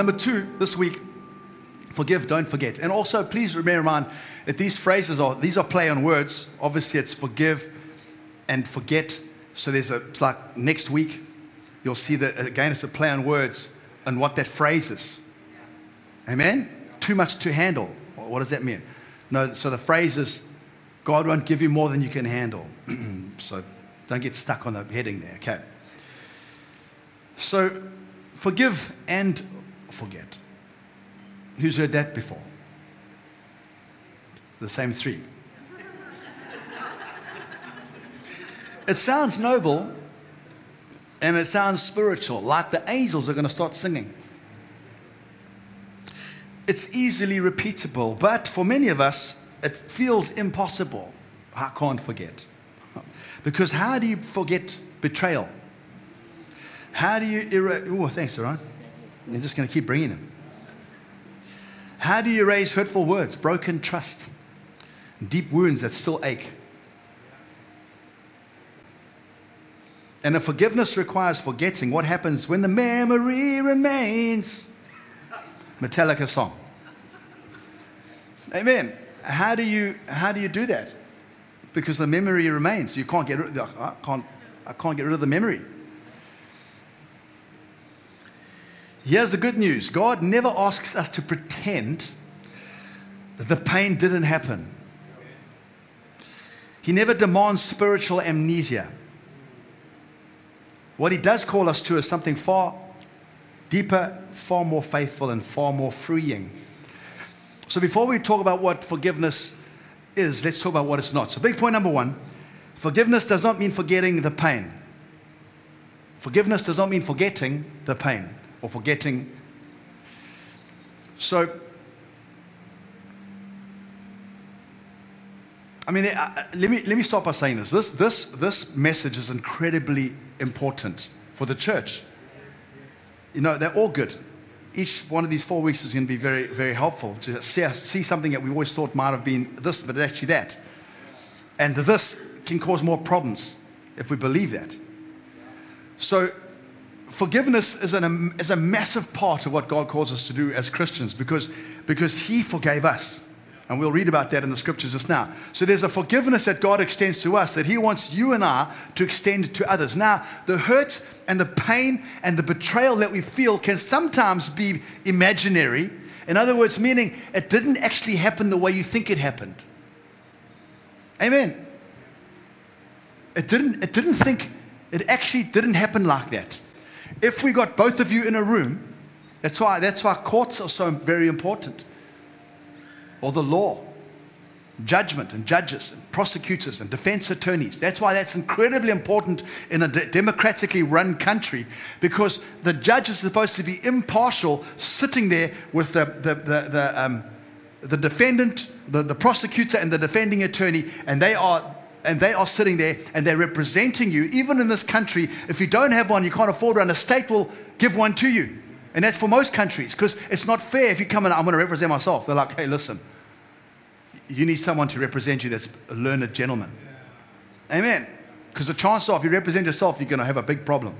Number 2, this week, forgive, don't forget. And also, please bear in mind that these phrases these are play on words. Obviously, it's forgive and forget. So it's like next week, you'll see that, again, it's a play on words and what that phrase is. Amen? Too much to handle. What does that mean? No, so the phrase is, God won't give you more than you can handle. So don't get stuck on the heading there, okay? So forgive and forget. Who's heard that before? The same 3. It sounds noble and it sounds spiritual, like the angels are going to start singing. It's easily repeatable, but for many of us, it feels impossible. I can't forget. Because how do you forget betrayal? How do you thanks, Aaron. I'm just going to keep bringing them. How do you erase hurtful words, broken trust, deep wounds that still ache? And if forgiveness requires forgetting, what happens when the memory remains? Metallica song. Amen. How do you do that? Because the memory remains. You can't get rid of I can't get rid of the memory. Here's the good news. God never asks us to pretend that the pain didn't happen. He never demands spiritual amnesia. What he does call us to is something far deeper, far more faithful, and far more freeing. So before we talk about what forgiveness is, let's talk about what it's not. So big point number 1, forgiveness does not mean forgetting the pain. Forgiveness does not mean forgetting the pain or forgetting. So, let me start by saying this. This message is incredibly important for the church. They're all good. Each one of these 4 weeks is going to be very, very helpful to see something that we always thought might have been this, but it's actually that. And this can cause more problems if we believe that. So forgiveness is a massive part of what God calls us to do as Christians because He forgave us. And we'll read about that in the scriptures just now. So there's a forgiveness that God extends to us that He wants you and I to extend to others. Now, the hurt and the pain and the betrayal that we feel can sometimes be imaginary. In other words, meaning it didn't actually happen the way you think it happened. Amen. It actually didn't happen like that. If we got both of you in a room, that's why courts are so very important. Or the law, judgment and judges and prosecutors and defense attorneys. That's why that's incredibly important in a democratically run country, because the judge is supposed to be impartial, sitting there with the defendant, the prosecutor and the defending attorney, and they are sitting there and they're representing you. Even in this country, if you don't have one, you can't afford one, a state will give one to you. And that's for most countries, because it's not fair if you come and I'm going to represent myself. They're like, hey, listen, you need someone to represent you that's a learned gentleman. Amen. Because the chance of if you represent yourself, you're going to have a big problem.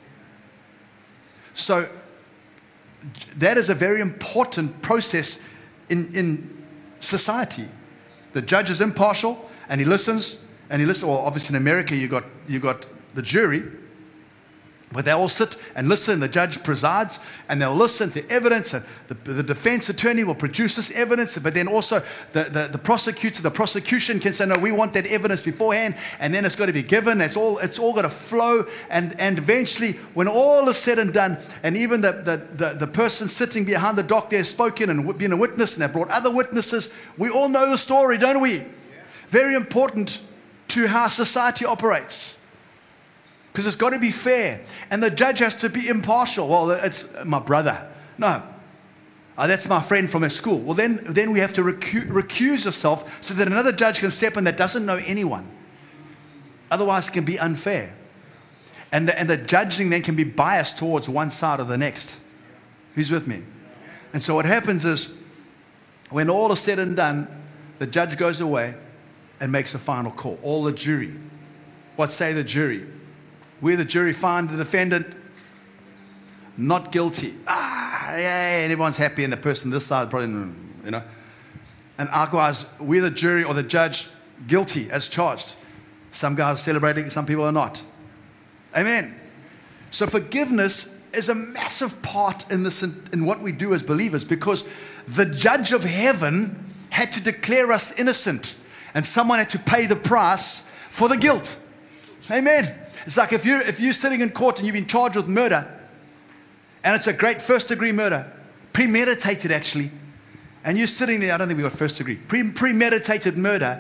So that is a very important process in society. The judge is impartial and he listens. Well, obviously in America you got the jury. But they all sit and listen. The judge presides, and they'll listen to evidence. And the defense attorney will produce this evidence, but then also the prosecutor, the prosecution can say, no, we want that evidence beforehand, and then it's got to be given. It's all got to flow, and eventually, when all is said and done, and even the person sitting behind the dock there has spoken and been a witness, and they brought other witnesses, we all know the story, don't we? Yeah. Very important to how society operates. Because it's got to be fair. And the judge has to be impartial. Well, it's my brother. No. That's my friend from his school. Well, then we have to recuse yourself so that another judge can step in that doesn't know anyone. Otherwise, it can be unfair. And the judging then can be biased towards one side or the next. Who's with me? And so what happens is, when all is said and done, the judge goes away and makes a final call. All the jury. What say the jury? We, the jury, find the defendant not guilty. yeah, and everyone's happy, and the person this side probably, you know. And likewise, we're the jury or the judge, guilty as charged. Some guys are celebrating, some people are not. Amen. So forgiveness is a massive part in this, in what we do as believers, because the judge of heaven had to declare us innocent, and someone had to pay the price for the guilt. Amen. It's like if you're sitting in court and you've been charged with murder, and it's a great first-degree murder, premeditated actually, and you're sitting there, I don't think we got first-degree, premeditated murder,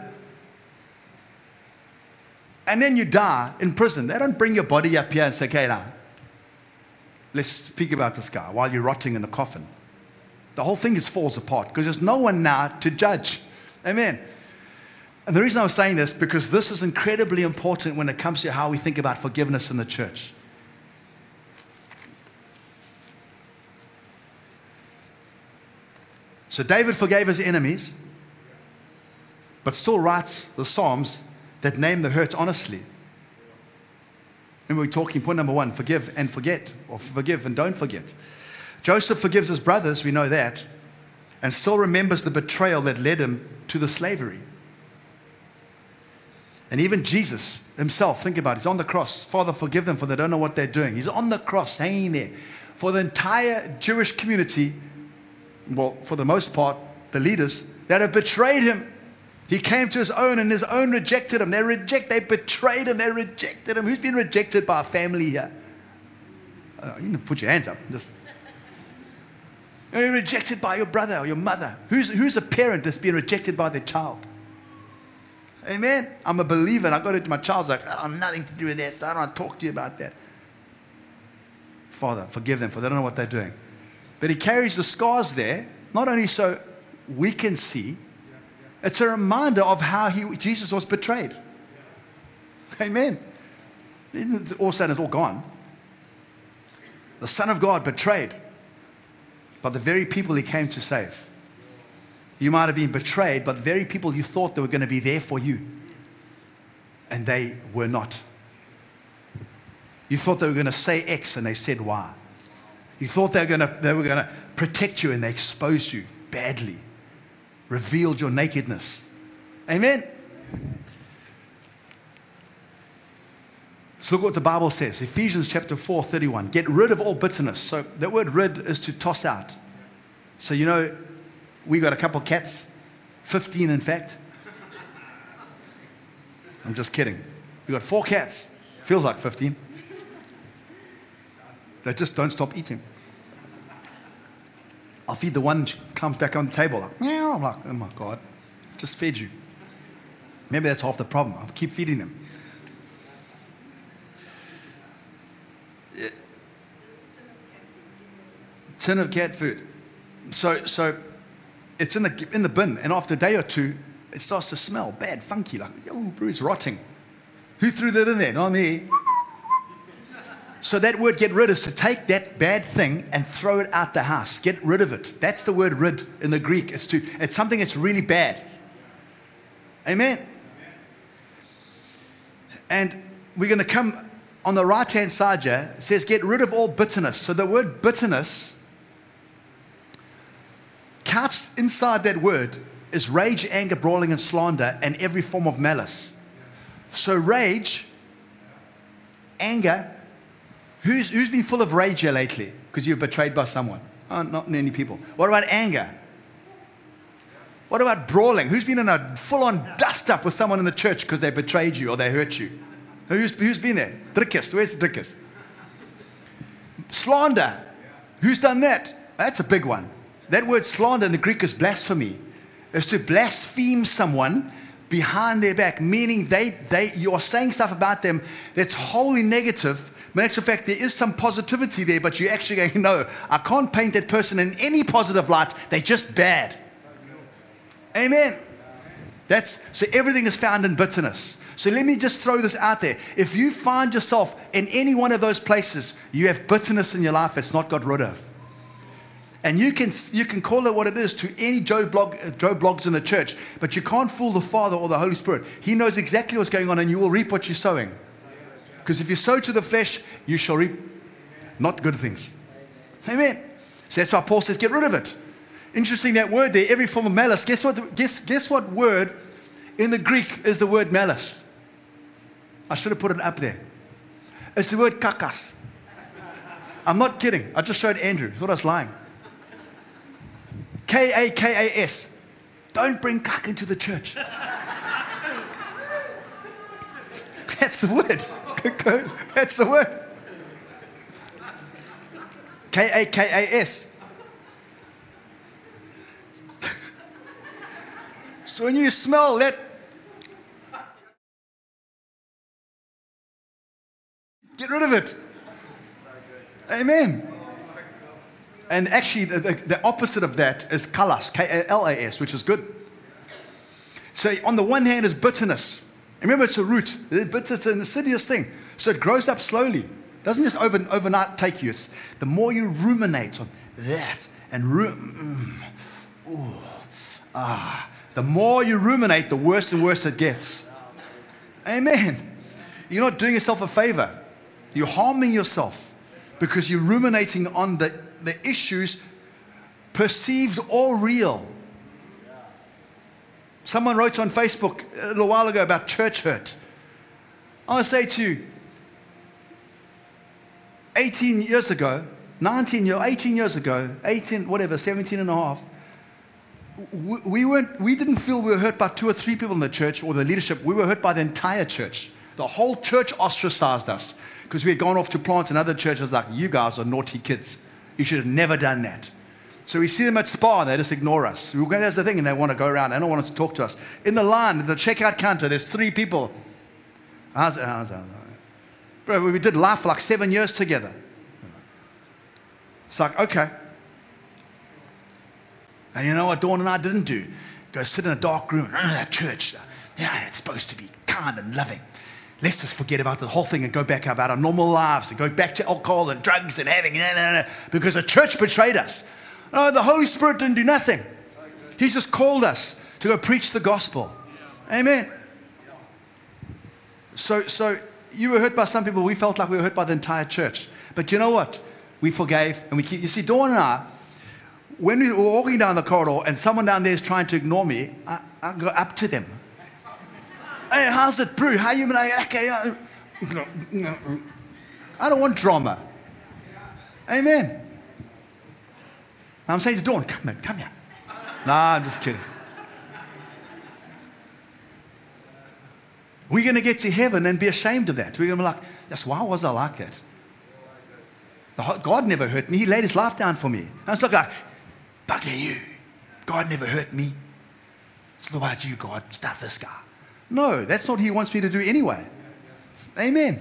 and then you die in prison. They don't bring your body up here and say, okay, now, let's speak about this guy while you're rotting in the coffin. The whole thing just falls apart because there's no one now to judge. Amen. And the reason I was saying this, because this is incredibly important when it comes to how we think about forgiveness in the church. So David forgave his enemies, but still writes the Psalms that name the hurt honestly. Remember, we're talking point number 1, forgive and forget, or forgive and don't forget. Joseph forgives his brothers, we know that, and still remembers the betrayal that led him to the slavery. And even Jesus himself, think about it, he's on the cross. Father, forgive them, for they don't know what they're doing. He's on the cross, hanging there. For the entire Jewish community, well, for the most part, the leaders that have betrayed him. He came to his own, and his own rejected him. They betrayed him. They rejected him. Who's been rejected by a family here? You can put your hands up. You're rejected by your brother or your mother. Who's a parent that's been rejected by their child? Amen. I'm a believer, and I got it to my child's like, I have nothing to do with that, so I don't want to talk to you about that. Father, forgive them, for they don't know what they're doing. But he carries the scars there, not only so we can see, it's a reminder of how Jesus was betrayed. Amen. All of a sudden it's all gone. The Son of God betrayed by the very people he came to save. You might have been betrayed by the very people you thought they were going to be there for you. And they were not. You thought they were going to say X and they said Y. You thought they were going to protect you and they exposed you badly. Revealed your nakedness. Amen. So look what the Bible says. Ephesians chapter 4:31. Get rid of all bitterness. So that word rid is to toss out. So you know, we got a couple cats, 15 in fact. I'm just kidding. We got 4 cats. Feels like 15. They just don't stop eating. I'll feed the one, she comes back on the table. Like, meow. I'm like, oh my God, I've just fed you. Maybe that's half the problem. I'll keep feeding them. Yeah. Tin of cat food. So it's in the bin, and after a day or two, it starts to smell bad, funky, like, oh, it's rotting. Who threw that in there? Not me. So that word get rid is to take that bad thing and throw it out the house. Get rid of it. That's the word rid in the Greek. It's something that's really bad. Amen. And we're going to come on the right-hand side here. It says get rid of all bitterness. So the word bitterness, couched inside that word, is rage, anger, brawling, and slander, and every form of malice. So rage, anger. Who's been full of rage here lately because you're betrayed by someone? Oh, not many people. What about anger? What about brawling? Who's been in a full-on dust-up with someone in the church because they betrayed you or they hurt you? Who's been there? Drikkus. Where's the drikkus? Slander. Who's done that? That's a big one. That word slander in the Greek is blasphemy. It's to blaspheme someone behind their back, meaning you are saying stuff about them that's wholly negative. In actual fact, there is some positivity there, but you're actually going, no, I can't paint that person in any positive light. They're just bad. Amen. So everything is found in bitterness. So let me just throw this out there. If you find yourself in any one of those places, you have bitterness in your life that's not got rid of. And you can call it what it is to any Joe Bloggs in the church, but you can't fool the Father or the Holy Spirit. He knows exactly what's going on, and you will reap what you're sowing. Because if you sow to the flesh, you shall reap not good things. Amen. So that's why Paul says, get rid of it. Interesting, that word there, every form of malice. Guess what word in the Greek is the word malice? I should have put it up there. It's the word kakas. I'm not kidding. I just showed Andrew. Thought I was lying. Kakas. Don't bring kak into the church. That's the word. That's the word. Kakas. So when you smell that, get rid of it. Amen. And actually, the opposite of that is kalas, K-A-L-A-S, which is good. So on the one hand is bitterness. Remember, it's a root. It's an insidious thing. So it grows up slowly. It doesn't just overnight take you. It's the more you ruminate on that and the more you ruminate, the worse and worse it gets. Amen. You're not doing yourself a favor. You're harming yourself because you're ruminating on the issues, perceived or real. Someone wrote on Facebook a little while ago about church hurt. I want to say to you, 18 years ago, 17 and a half, we didn't feel we were hurt by 2 or 3 people in the church or the leadership. We were hurt by the entire church. The whole church ostracized us because we had gone off to plant another church. It was like, you guys are naughty kids. You should have never done that. So we see them at Spa and they just ignore us. That's the thing, and they want to go around. They don't want us to talk to us. In the line, the checkout counter, there's 3 people. Bro, we did life for like 7 years together. It's like, okay. And you know what Dawn and I didn't do? Go sit in a dark room. That church, it's supposed to be kind and loving. Let's just forget about the whole thing and go back about our normal lives and go back to alcohol and drugs and having, because the church betrayed us. No, the Holy Spirit didn't do nothing. He just called us to go preach the gospel. Amen. So you were hurt by some people. We felt like we were hurt by the entire church. But you know what? We forgave and we keep. You see, Dawn and I, when we were walking down the corridor and someone down there is trying to ignore me, I go up to them. Hey, how's it, bro? How you been? Okay. I don't want drama. Amen. I'm saying to Dawn, come here. Nah, I'm just kidding. We're going to get to heaven and be ashamed of that. We're going to be like, yes, why was I like that? God never hurt me. He laid his life down for me. And it's not like, bugger you. God never hurt me. It's not about you, God. Stuff this guy. No, that's not what he wants me to do anyway. Amen.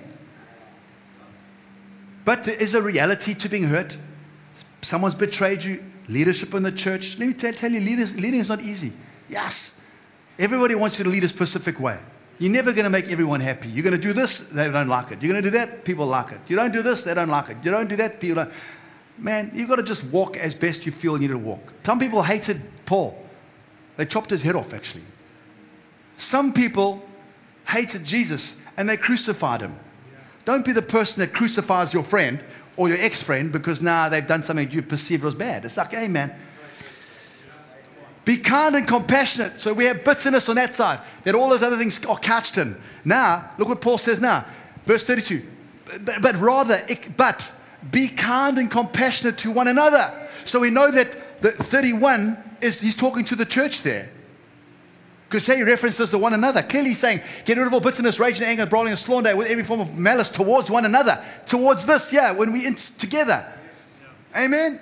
But there is a reality to being hurt. Someone's betrayed you. Leadership in the church. Let me tell you, leading is not easy. Yes. Everybody wants you to lead a specific way. You're never going to make everyone happy. You're going to do this, they don't like it. You're going to do that, people like it. You don't do this, they don't like it. You don't do that, people don't. Man, you've got to just walk as best you feel you need to walk. Some people hated Paul. They chopped his head off, actually. Some people hated Jesus and they crucified him. Don't be the person that crucifies your friend or your ex-friend because now they've done something you perceive as bad. It's like, hey, man. Be kind and compassionate. So we have bitterness on that side, that all those other things are couched in. Now, look what Paul says now. Verse 32. But be kind and compassionate to one another. So we know that the 31 he's talking to the church there. Because he references the one another. Clearly saying, get rid of all bitterness, rage and anger, brawling and slander with every form of malice towards one another. Towards this, when we together. Yes. Amen.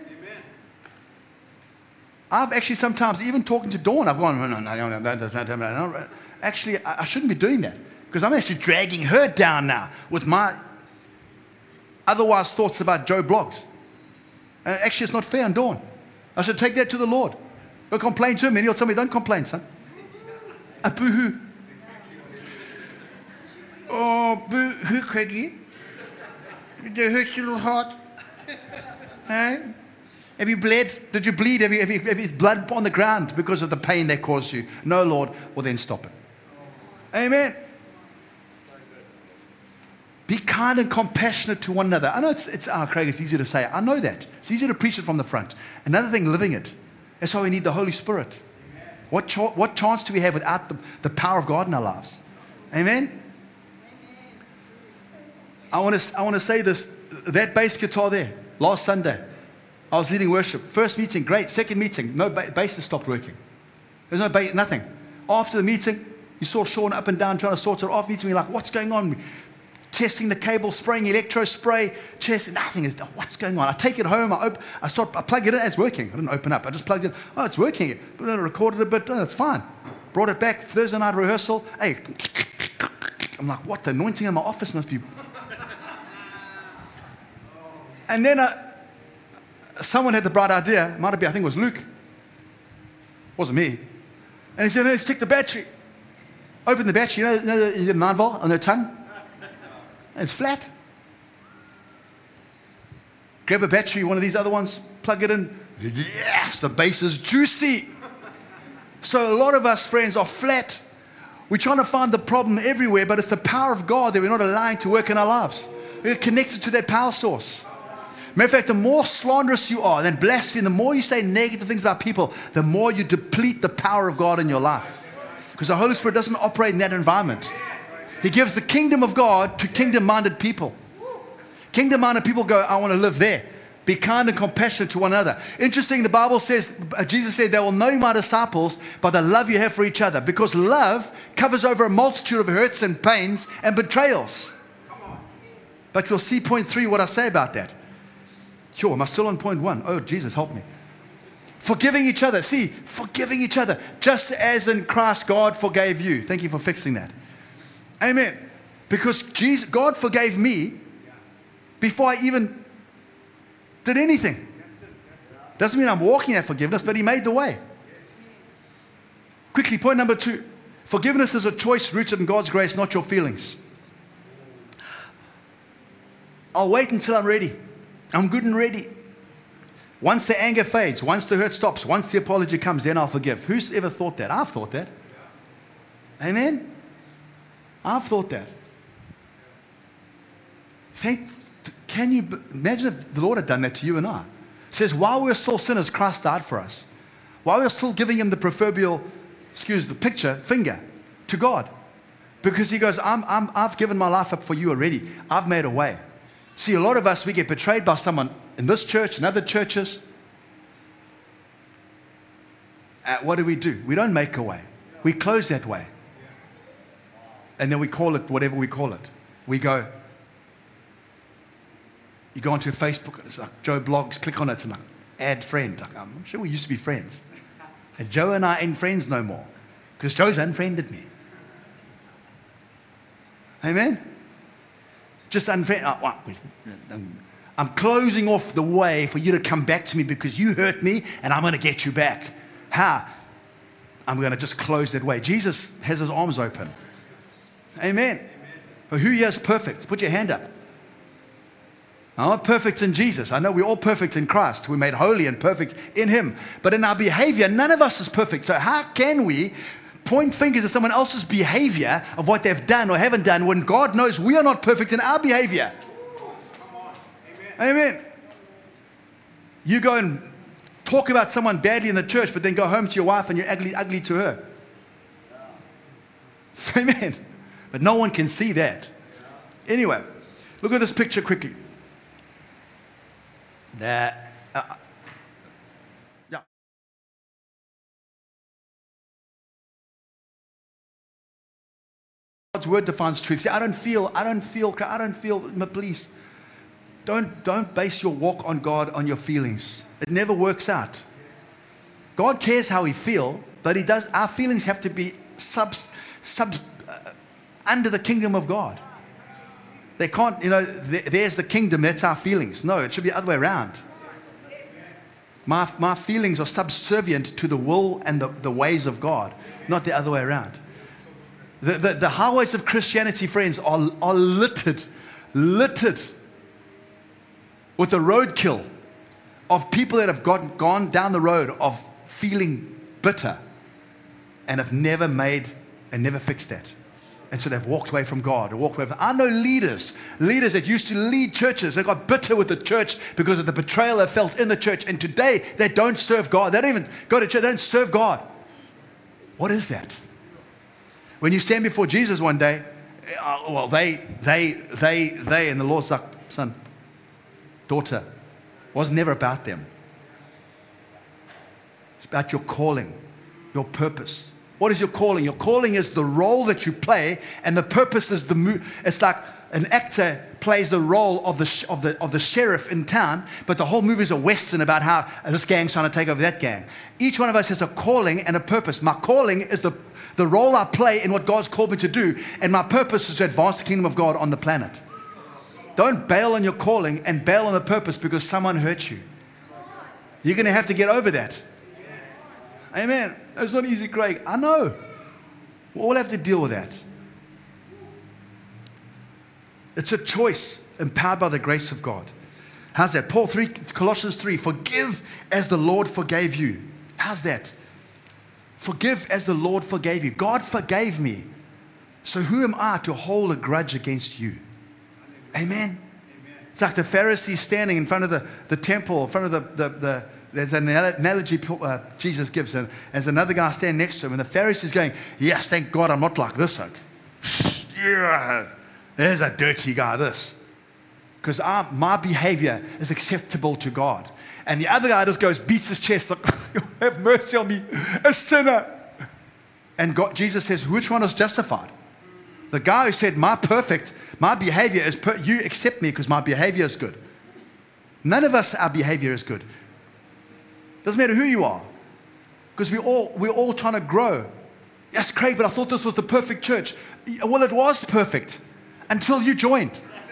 I've actually sometimes, even talking to Dawn, I've gone, no. Actually, I shouldn't be doing that. Because I'm actually dragging her down now with my otherwise thoughts about Joe Bloggs. Actually, it's not fair on Dawn. I should take that to the Lord. Go complain to him and he'll tell me, don't complain, son. A boo-hoo. Oh, boo-hoo, Craigie. Did it hurt your little heart? Hey? Have you bled? Did you bleed? Have you blood on the ground because of the pain they caused you? No, Lord. Well, then stop it. Amen. Be kind and compassionate to one another. I know Craig, it's easy to say. I know that. It's easy to preach it from the front. Another thing, living it. That's why we need the Holy Spirit. What chance do we have without the power of God in our lives? Amen? I want to say this. That bass guitar there, last Sunday, I was leading worship. First meeting, great. Second meeting, no bass has stopped working. There's no bass, nothing. After the meeting, you saw Sean up and down trying to sort it. After meeting, we're like, what's going on? Testing the cable, spraying electro spray, nothing is done. What's going on? I take it home, I plug it in, it's working. I didn't open up, I just plugged it in. Oh, it's working. I recorded a bit, it's fine. Brought it back, Thursday night rehearsal. Hey, I'm like, what? The anointing in my office must be. And then someone had the bright idea, it might have been, I think it was Luke. It wasn't me. And he said, let's take the battery. Open the battery, you know you get a 9 volt on their tongue? It's flat. Grab a battery, one of these other ones, plug it in. Yes, the bass is juicy. So a lot of us, friends, are flat. We're trying to find the problem everywhere, but it's the power of God that we're not allowing to work in our lives. We're connected to that power source. Matter of fact, the more slanderous you are, then blaspheme, the more you say negative things about people, the more you deplete the power of God in your life. Because the Holy Spirit doesn't operate in that environment. He gives the kingdom of God to kingdom-minded people. Kingdom-minded people go, I want to live there. Be kind and compassionate to one another. Interesting, the Bible says, Jesus said, they will know my disciples by the love you have for each other. Because love covers over a multitude of hurts and pains and betrayals. But you'll see point 3, what I say about that. Sure, am I still on point 1? Oh, Jesus, help me. Forgiving each other. See, forgiving each other. Just as in Christ, God forgave you. Thank you for fixing that. Amen. Because God forgave me before I even did anything. Doesn't mean I'm walking that forgiveness, but He made the way. Quickly, point number 2. Forgiveness is a choice rooted in God's grace, not your feelings. I'll wait until I'm ready. I'm good and ready. Once the anger fades, once the hurt stops, once the apology comes, then I'll forgive. Who's ever thought that? I've thought that. Amen? I've thought that. Say, can you imagine if the Lord had done that to you and I? It says, while we're still sinners, Christ died for us. While we're still giving Him the proverbial, finger to God. Because He goes, I've given my life up for you already. I've made a way. See, a lot of us, we get betrayed by someone in this church and other churches. What do? We don't make a way. We close that way. And then we call it whatever we call it. We go, you go onto Facebook, and it's like Joe Blogs, click on it and like, add friend. Like, I'm sure we used to be friends. And Joe and I ain't friends no more. Because Joe's unfriended me. Amen? Just unfriended. I'm closing off the way for you to come back to me because you hurt me and I'm going to get you back. How? I'm going to just close that way. Jesus has His arms open. Amen. Who here is perfect? Put your hand up. I'm not perfect in Jesus. I know we're all perfect in Christ. We're made holy and perfect in Him. But in our behavior, none of us is perfect. So how can we point fingers at someone else's behavior of what they've done or haven't done when God knows we are not perfect in our behavior? Amen. You go and talk about someone badly in the church, but then go home to your wife and you're ugly to her. Amen. But no one can see that. Anyway, look at this picture quickly. Yeah. God's word defines truth. See, I don't feel, please. Don't base your walk on God on your feelings. It never works out. God cares how we feel, but He does. Our feelings have to be under the kingdom of God. They can't, there's the kingdom, that's our feelings. No, it should be the other way around. My feelings are subservient to the will and the ways of God, not the other way around. The highways of Christianity, friends, are littered with the roadkill of people that have gone down the road of feeling bitter and have never fixed that. And so they've walked away from God. Or walked away from, I know leaders that used to lead churches. They got bitter with the church because of the betrayal they felt in the church. And today they don't serve God. They don't even go to church. They don't serve God. What is that? When you stand before Jesus one day, and the Lord's like, son, daughter, it was never about them. It's about your calling, your purpose. What is your calling? Your calling is the role that you play, and the purpose is it's like an actor plays the role of the sheriff in town, but the whole movie is a western about how this gang's trying to take over that gang. Each one of us has a calling and a purpose. My calling is the role I play in what God's called me to do, and my purpose is to advance the kingdom of God on the planet. Don't bail on your calling and bail on the purpose because someone hurt you. You're going to have to get over that. Amen. It's not easy, Craig. I know. We all have to deal with that. It's a choice empowered by the grace of God. How's that? Colossians 3, forgive as the Lord forgave you. How's that? Forgive as the Lord forgave you. God forgave me. So who am I to hold a grudge against you? Amen. It's like the Pharisees standing in front of the temple, in front of there's an analogy Jesus gives, and there's another guy standing next to him, and the Pharisees going, yes, thank God I'm not like this. Yeah, there's a dirty guy, this. Because my behavior is acceptable to God. And the other guy just goes, beats his chest, like, have mercy on me, a sinner. And Jesus says, which one is justified? The guy who said, my behavior is, you accept me because my behavior is good. None of us, our behavior is good. Doesn't matter who you are. Because we're all trying to grow. Yes, Craig, but I thought this was the perfect church. Well, it was perfect until you joined.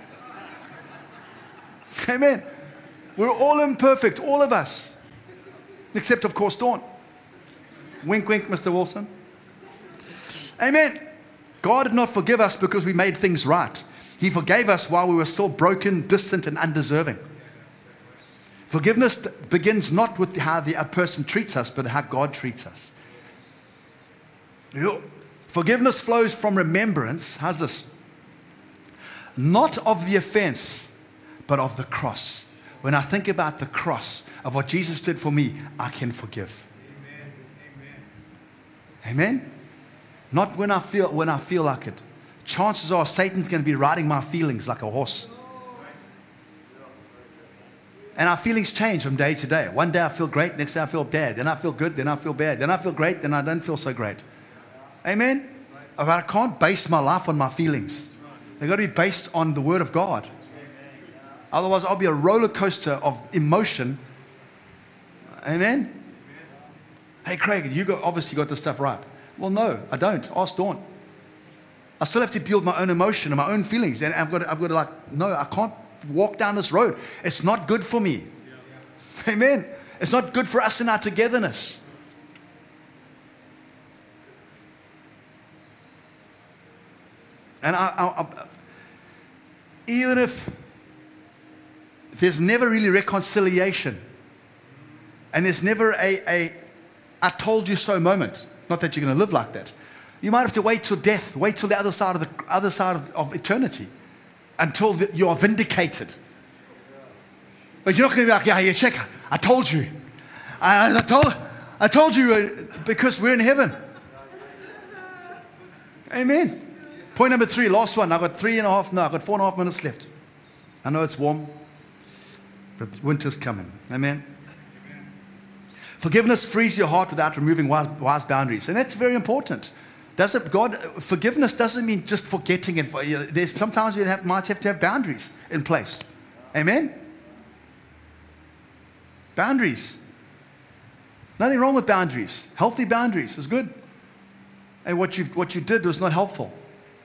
Amen. We're all imperfect, all of us. Except, of course, Dawn. Wink, wink, Mr. Wilson. Amen. God did not forgive us because we made things right. He forgave us while we were still broken, distant, and undeserving. Forgiveness begins not with how a person treats us, but how God treats us. Forgiveness flows from remembrance. How's this? Not of the offense, but of the cross. When I think about the cross of what Jesus did for me, I can forgive. Amen? Not when I feel like it. Chances are Satan's going to be riding my feelings like a horse. And our feelings change from day to day. One day I feel great, next day I feel bad. Then I feel good, then I feel bad. Then I feel great, then I don't feel so great. Amen? But I can't base my life on my feelings. They've got to be based on the Word of God. Otherwise, I'll be a roller coaster of emotion. Amen? Hey, Craig, you obviously got this stuff right. Well, no, I don't. Ask Dawn. I still have to deal with my own emotion and my own feelings. And I've got to no, I can't walk down this road. It's not good for me. Amen. It's not good for us in our togetherness. And even if there's never really reconciliation, and there's never a I told you so moment, not that you're going to live like that. You might have to wait till death, wait till the other side of eternity, until you are vindicated. But you're not going to be like, yeah, check. I told you. I told you because we're in heaven. Amen. Point number 3, last one. I've got 4.5 minutes left. I know it's warm, but winter's coming. Amen. Forgiveness frees your heart without removing wise boundaries. And that's very important. Forgiveness doesn't mean just forgetting it. There's sometimes we might have to have boundaries in place. Amen? Boundaries. Nothing wrong with boundaries. Healthy boundaries is good. And what you did was not helpful.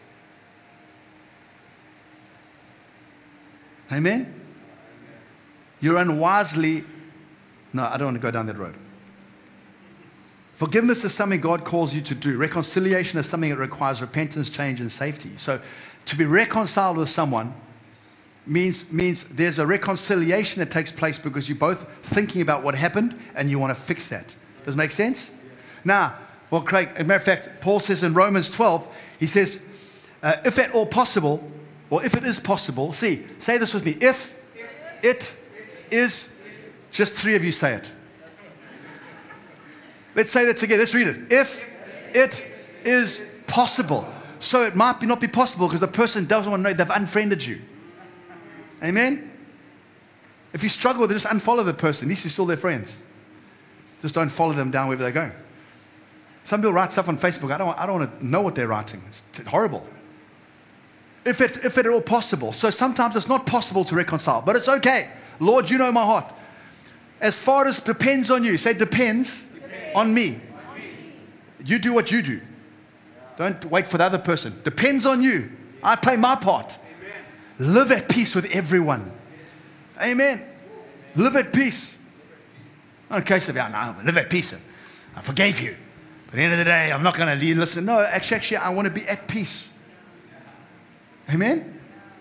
Amen? You're unwisely... No, I don't want to go down that road. Forgiveness is something God calls you to do. Reconciliation is something that requires repentance, change, and safety. So to be reconciled with someone means there's a reconciliation that takes place because you're both thinking about what happened and you want to fix that. Does it make sense? Now, well, Craig, as a matter of fact, Paul says in Romans 12, he says, If at all possible, or if it is possible, say this with me. If it is, just 3 of you say it. Let's say that together. Let's read it. If it is possible. So it might not be possible because the person doesn't want to know they've unfriended you. Amen? If you struggle with it, just unfollow the person. At least you're still their friends. Just don't follow them down wherever they're going. Some people write stuff on Facebook. I don't want to know what they're writing. It's horrible. If it at all possible. So sometimes it's not possible to reconcile, but it's okay. Lord, you know my heart. As far as depends on you. Say depends on me. You do what you do. Don't wait for the other person. Depends on you. I play my part. Live at peace with everyone. Amen. Live at peace. Not in case of, no, live at peace. I forgave you. But at the end of the day, I'm not going to listen. No, actually, I want to be at peace. Amen.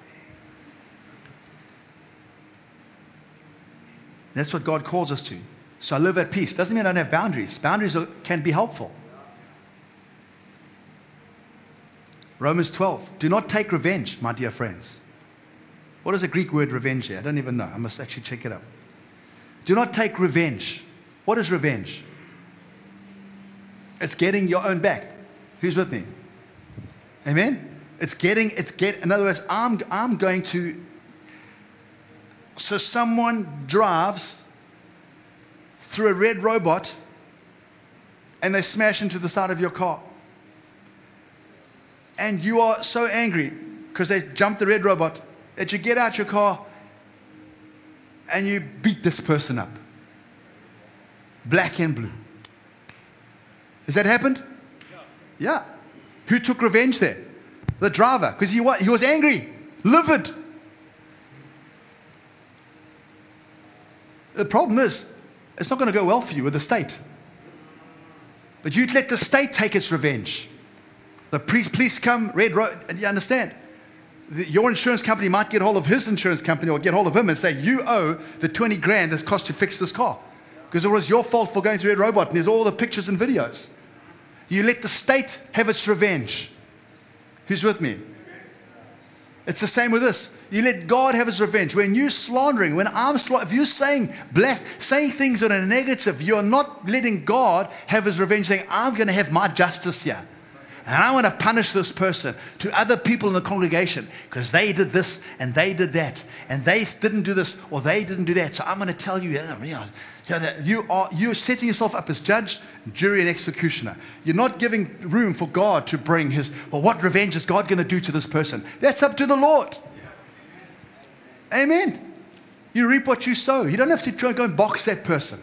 That's what God calls us to. So I live at peace. Doesn't mean I don't have boundaries. Boundaries can be helpful. Romans 12. Do not take revenge, my dear friends. What is the Greek word revenge there? I don't even know. I must actually check it up. Do not take revenge. What is revenge? It's getting your own back. Who's with me? Amen? In other words, I'm going to, so someone drives through a red robot and they smash into the side of your car. And you are so angry because they jumped the red robot that you get out your car and you beat this person up. Black and blue. Has that happened? Yeah. Who took revenge there? The driver. Because he was angry, livid. The problem is, it's not going to go well for you with the state. But you'd let the state take its revenge. The police come, red road, and you understand. Your insurance company might get hold of his insurance company or get hold of him and say, you owe the 20 grand that's cost to fix this car. Because it was your fault for going through Red Robot, and there's all the pictures and videos. You let the state have its revenge. Who's with me? It's the same with this. You let God have his revenge. When you're slandering, if you're saying things that are negative, you're not letting God have his revenge, saying, I'm going to have my justice here. And I want to punish this person to other people in the congregation because they did this and they did that and they didn't do this or they didn't do that. So I'm going to tell you, that you're setting yourself up as judge, jury, and executioner. You're not giving room for God to bring what revenge is God going to do to this person? That's up to the Lord. Amen. You reap what you sow. You don't have to try and go and box that person.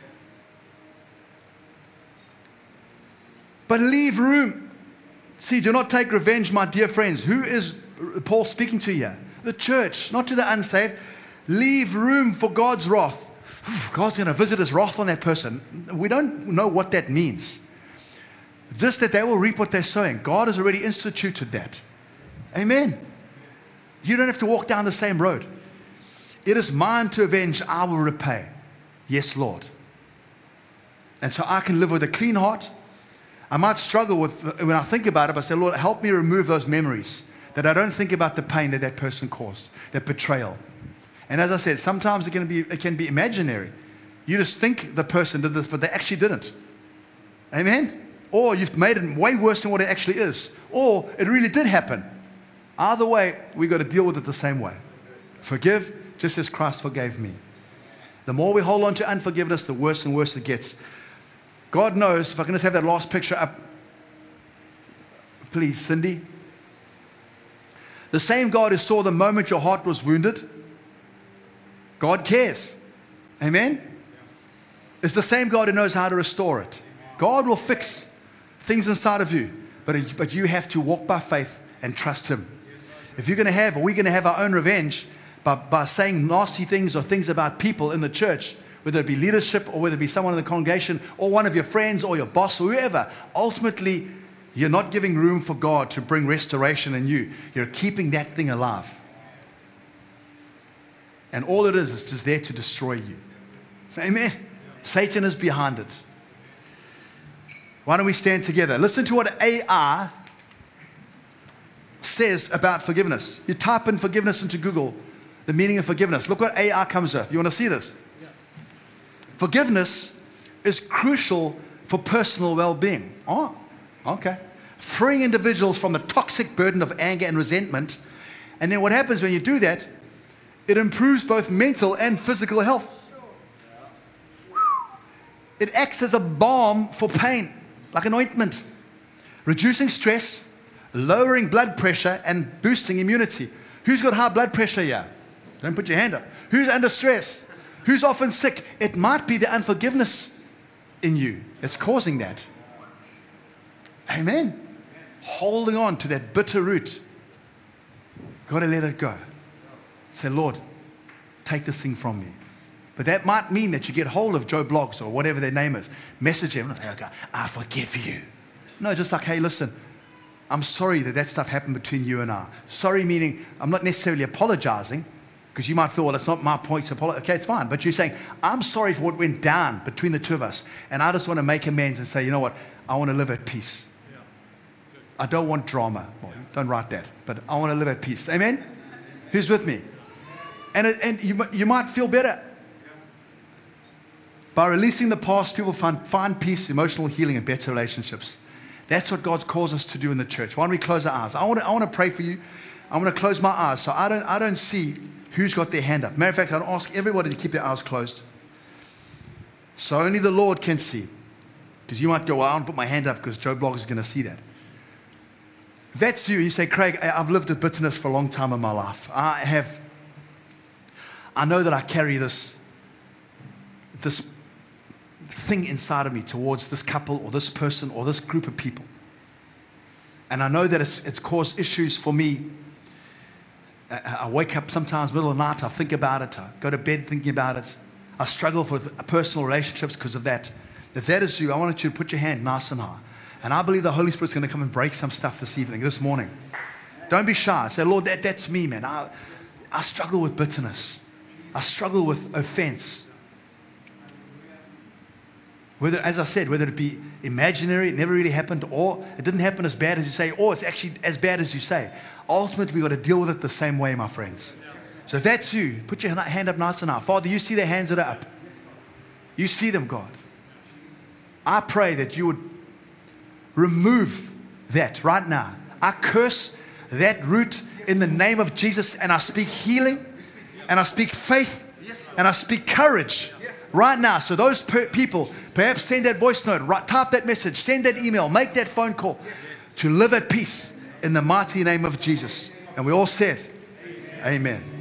But leave room. See, do not take revenge, my dear friends. Who is Paul speaking to here? The church, not to the unsaved. Leave room for God's wrath. God's going to visit his wrath on that person. We don't know what that means. Just that they will reap what they're sowing. God has already instituted that. Amen. You don't have to walk down the same road. It is mine to avenge, I will repay. Yes, Lord. And so I can live with a clean heart. I might struggle with, when I think about it, I say, Lord, help me remove those memories, that I don't think about the pain that person caused, that betrayal. And as I said, sometimes it can be imaginary. You just think the person did this, but they actually didn't. Amen? Or you've made it way worse than what it actually is. Or it really did happen. Either way, we've got to deal with it the same way. Forgive just as Christ forgave me. The more we hold on to unforgiveness, the worse and worse it gets. God knows, if I can just have that last picture up, please, Cindy. The same God who saw the moment your heart was wounded, God cares. Amen? It's the same God who knows how to restore it. God will fix things inside of you, but you have to walk by faith and trust him. If we're going to have our own revenge by saying nasty things or things about people in the church, whether it be leadership or whether it be someone in the congregation or one of your friends or your boss or whoever, ultimately, you're not giving room for God to bring restoration in you. You're keeping that thing alive. And all it is just there to destroy you. Amen? Satan is behind it. Why don't we stand together? Listen to what AI says about forgiveness. You type in forgiveness into Google, the meaning of forgiveness. Look what AI comes with. You want to see this? Yeah. Forgiveness is crucial for personal well-being. Oh, okay. Freeing individuals from the toxic burden of anger and resentment. And then what happens when you do that, it improves both mental and physical health. It acts as a balm for pain, like an ointment, reducing stress, lowering blood pressure, and boosting immunity. Who's got high blood pressure here? Don't put your hand up. Who's under stress? Who's often sick? It might be the unforgiveness in you that's causing that. Amen. Holding on to that bitter root. Got to let it go. Say, Lord, take this thing from me. But that might mean that you get hold of Joe Bloggs or whatever their name is. Message him. I forgive you. No, just like, hey, listen, I'm sorry that stuff happened between you and I. Sorry meaning I'm not necessarily apologizing, because you might feel, well, it's not my point to apologize. Okay, it's fine. But you're saying, I'm sorry for what went down between the two of us. And I just want to make amends and say, you know what? I want to live at peace. Yeah. I don't want drama. Well, don't write that. But I want to live at peace. Amen? Who's with me? And you might feel better. By releasing the past, people find peace, emotional healing, and better relationships. That's what God's calls us to do in the church. Why don't we close our eyes? I want to pray for you. I'm going to close my eyes so I don't see who's got their hand up. Matter of fact, I'll ask everybody to keep their eyes closed. So only the Lord can see. Because you might go, well, I don't put my hand up because Joe Bloggs is going to see that. If that's you, you say, Craig, I've lived with bitterness for a long time in my life. I know that I carry this thing inside of me towards this couple or this person or this group of people. And I know that it's caused issues for me. I wake up sometimes middle of the night, I think about it, I go to bed thinking about it. I struggle with personal relationships because of that. If that is you, I want you to put your hand nice and high. And I believe the Holy Spirit's going to come and break some stuff this morning. Don't be shy. Say, Lord, that's me, man. I struggle with bitterness. I struggle with offense. Whether, as I said, whether it be imaginary, it never really happened, or it didn't happen as bad as you say, or it's actually as bad as you say. Ultimately, we've got to deal with it the same way, my friends. So if that's you, put your hand up nice and high. Father, you see their hands that are up. You see them, God. I pray that you would remove that right now. I curse that root in the name of Jesus, and I speak healing, and I speak faith, and I speak courage right now. So those people, perhaps send that voice note, type that message, send that email, make that phone call to live at peace in the mighty name of Jesus. And we all said, Amen.